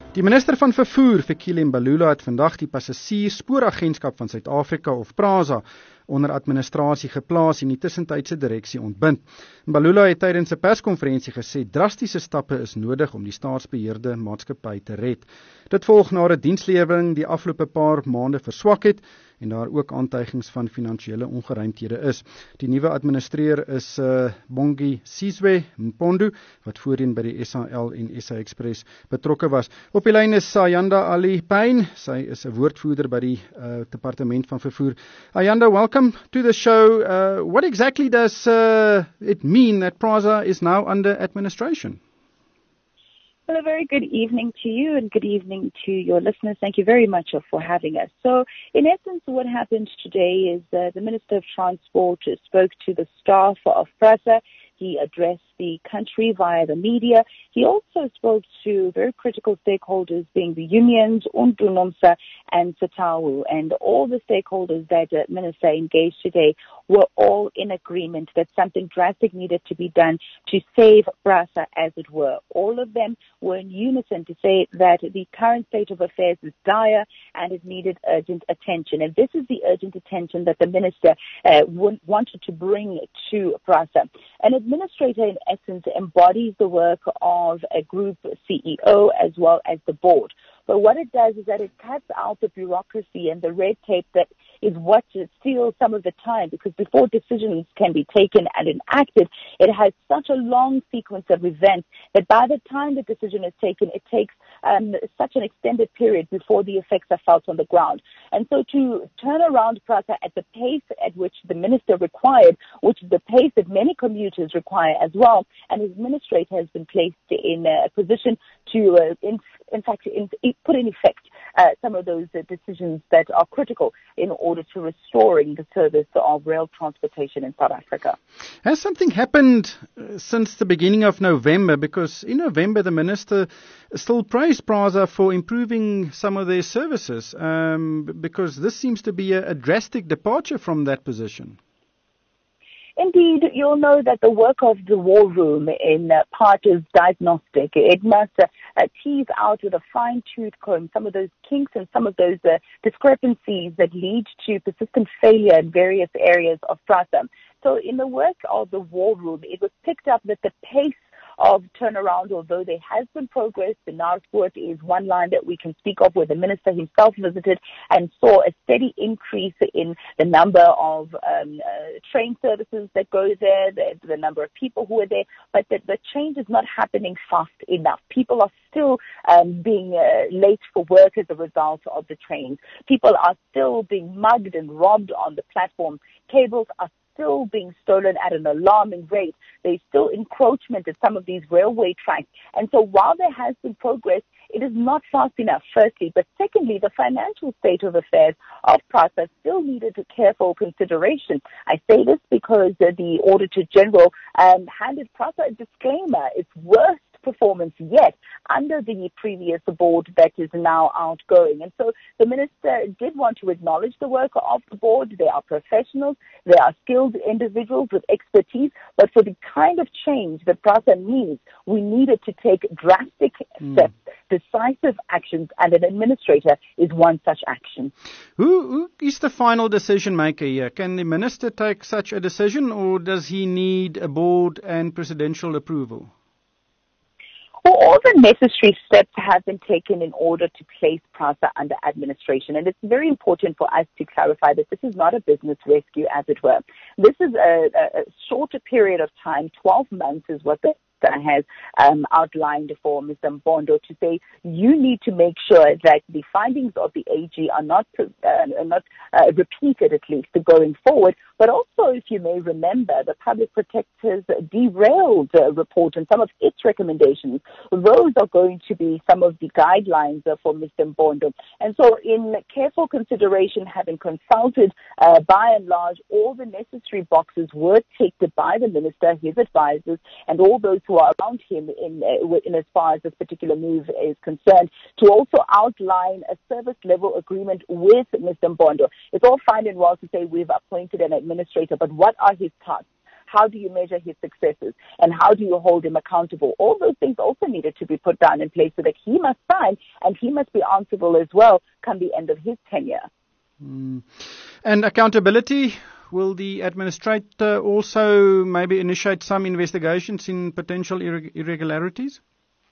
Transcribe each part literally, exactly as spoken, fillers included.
Die minister van vervoer, Fikile Mbalula, het vandag die Passasierspooragentskap van Suid-Afrika of PRASA onder administrasie geplaas en die tussentydse direksie ontbind. Mbalula het tydens 'n perskonferensie gesê drastiese stappe is nodig om die staatsbeheerde maatskappy te red. Dit volg nadat dienslewering die afgelope paar maande verswak het en daar ook aantuigings van finansiële ongeruimthede is. Die nuwe administreer is uh, Bongi Sizwe Mpondo, wat voorheen by die S A L en S A Express betrokke was. Op die lyn is Ayanda Ali Payne. Sy is 'n woordvoerder by die uh, departement van vervoer. Ayanda, welcome to the show. Uh, what exactly does uh, it mean that PRASA is now under administration? Well, a very good evening to you and good evening to your listeners. Thank you very much for having us. So, in essence, what happened today is uh, the Minister of Transport spoke to the staff of PRASA. He addressed the country via the media. He also spoke to very critical stakeholders, being the unions, Untu Nomsa and Satawu. And all the stakeholders that the minister engaged today were all in agreement that something drastic needed to be done to save PRASA, as it were. All of them were in unison to say that the current state of affairs is dire and it needed urgent attention. And this is the urgent attention that the minister uh, wanted to bring to PRASA. An administrator, in essence, embodies the work of a group C E O as well as the board. But what it does is that it cuts out the bureaucracy and the red tape that is what steals some of the time, because before decisions can be taken and enacted, it has such a long sequence of events that by the time the decision is taken, it takes um, such an extended period before the effects are felt on the ground. And so to turn around PRASA at the pace at which the minister required, which is the pace that many commuters require as well, and his administrator has been placed in a position to, uh, in, in fact, in, in put in effect uh, some of those uh, decisions that are critical in order to restoring the service of rail transportation in South Africa. Has something happened uh, since the beginning of November? Because in November, the minister still praised PRASA for improving some of their services, um, because this seems to be a, a drastic departure from that position. Indeed, you'll know that the work of the war room in uh, part is diagnostic. It must uh, uh, tease out with a fine-tooth comb some of those kinks and some of those uh, discrepancies that lead to persistent failure in various areas of PRASA. So in the work of the war room, it was picked up that the pace of turnaround, although there has been progress, the Narspoort is one line that we can speak of where the minister himself visited and saw a steady increase in the number of um, uh, train services that go there, the, the number of people who are there, but the, the change is not happening fast enough. People are still um, being uh, late for work as a result of the trains. People are still being mugged and robbed on the platform. Cables are still being stolen at an alarming rate. There's still encroachment at some of these railway tracks. And so while there has been progress, it is not fast enough, firstly. But secondly, the financial state of affairs of PRASA still needed a careful consideration. I say this because uh, the Auditor General um, handed PRASA a disclaimer. It's worst performance yet under the previous board that is now outgoing. And so the minister did want to acknowledge the work of the board. They are professionals, they are skilled individuals with expertise, but for the kind of change that PRASA needs, we needed to take drastic mm. steps, decisive actions, and an administrator is one such action. Who, who is the final decision maker here? Can the minister take such a decision, or does he need a board and presidential approval? Well, all the necessary steps have been taken in order to place PRASA under administration. And it's very important for us to clarify that this is not a business rescue, as it were. This is a, a shorter period of time. twelve months is what the has um, outlined for Mister Mpondo to say you need to make sure that the findings of the A G are not uh, are not uh, repeated, at least going forward. But also, if you may remember, the Public Protector's derailed uh, report and some of its recommendations, those are going to be some of the guidelines uh, for Mister Mpondo. And so in careful consideration, having consulted uh, by and large all the necessary boxes were ticked by the minister, his advisors, and all those who are around him in, uh, in as far as this particular move is concerned, to also outline a service level agreement with Mister Mpondo. It's all fine and well to say we've appointed an administrator, but what are his tasks? How do you measure his successes? And how do you hold him accountable? All those things also needed to be put down in place so that he must sign and he must be answerable as well come the end of his tenure. Mm. And accountability, will the administrator also maybe initiate some investigations in potential irre- irregularities?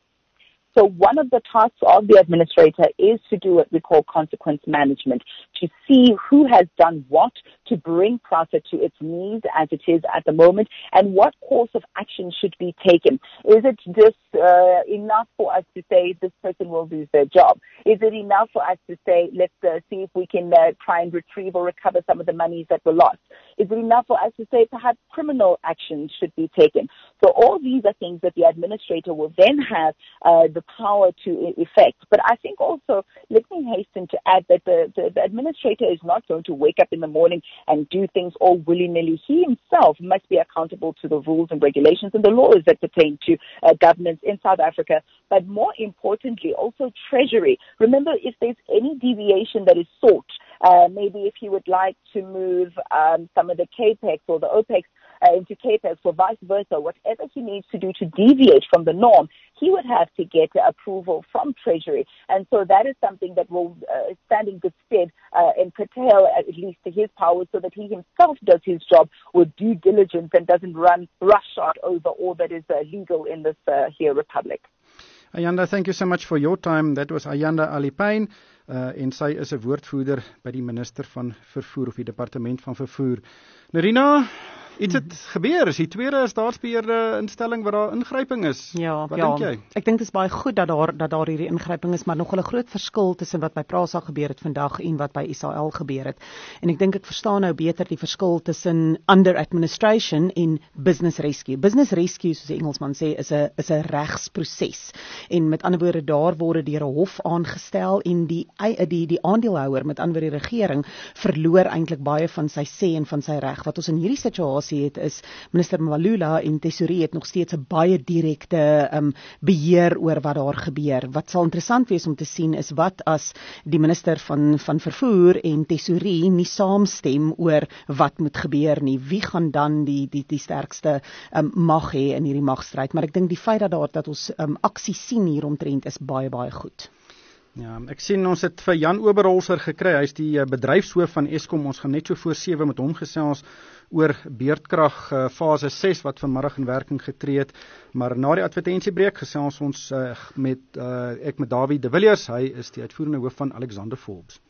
So one of the tasks of the administrator is to do what we call consequence management, to see who has done what to bring PRASA to its knees as it is at the moment, and what course of action should be taken. Is it just uh, enough for us to say this person will lose their job? Is it enough for us to say, let's uh, see if we can uh, try and retrieve or recover some of the monies that were lost? Is it enough for us to say perhaps criminal action should be taken? So all these are things that the administrator will then have uh, the power to effect. But I think also, let me hasten to add that the, the, the administrator is not going to wake up in the morning and do things all willy-nilly. He himself must be accountable to the rules and regulations and the laws that pertain to uh, governance in South Africa. But more importantly, also Treasury. Remember, if there's any deviation that is sought, uh, maybe if you would like to move um, some of the CAPEX or the OPEX Uh, into CAPEX or vice versa, whatever he needs to do to deviate from the norm, he would have to get approval from Treasury. And so that is something that will uh, stand in good stead uh, and curtail at least to his powers so that he himself does his job with due diligence and doesn't run roughshod over all that is uh, legal in this uh, here republic. Ayanda, thank you so much for your time. That was Ayanda Alipyn, uh, en sy is 'n woordvoerder by die minister van vervoer of die departement van vervoer. Nerina, iets het gebeur, is die tweede staatsbeheerde instelling waar daar ingryping is. Ja, wat ja. dink jy? Ek dink dit is baie goed dat daar dat daar hierdie ingryping is, maar nog 'n groot verskil tussen wat by PRASA gebeur het vandag en wat by S A L gebeur het. En ek dink ek verstaan nou beter die verskil tussen under administration en business rescue. Business rescue, soos die Engelsman sê, is 'n is 'n regsproses. En met ander woorde, daar word deur 'n hof aangestel en die die die aandeelhouer, met ander woorde die regering, verloor eintlik baie van sy sê en van sy reg. Wat ons in hierdie situasie het is minister Mbalula en Tesorie het nog steeds 'n baie direkte um, beheer oor wat daar gebeur. Wat sal interessant wees om te sien is wat as die minister van van vervoer en Tesorie nie saamstem oor wat moet gebeur nie. Wie gaan dan die die die sterkste um, mag hê in hierdie magstryd? Maar ek dink die feit dat daar dat ons um, aksie sien hieromtrent is baie baie goed. Ja, ek sien ons het vir Jan Oberholzer gekry. Hy is die bedryfshoof van Eskom. Ons gaan net so voor sewe met hom gesels oor beurtkrag uh, fase ses wat vanmiddag in werking getree het. Maar na die advertensiebreek gesels ons uh, met uh, ek met Dawie de Villiers. Hy is die uitvoerende hoof van Alexander Forbes.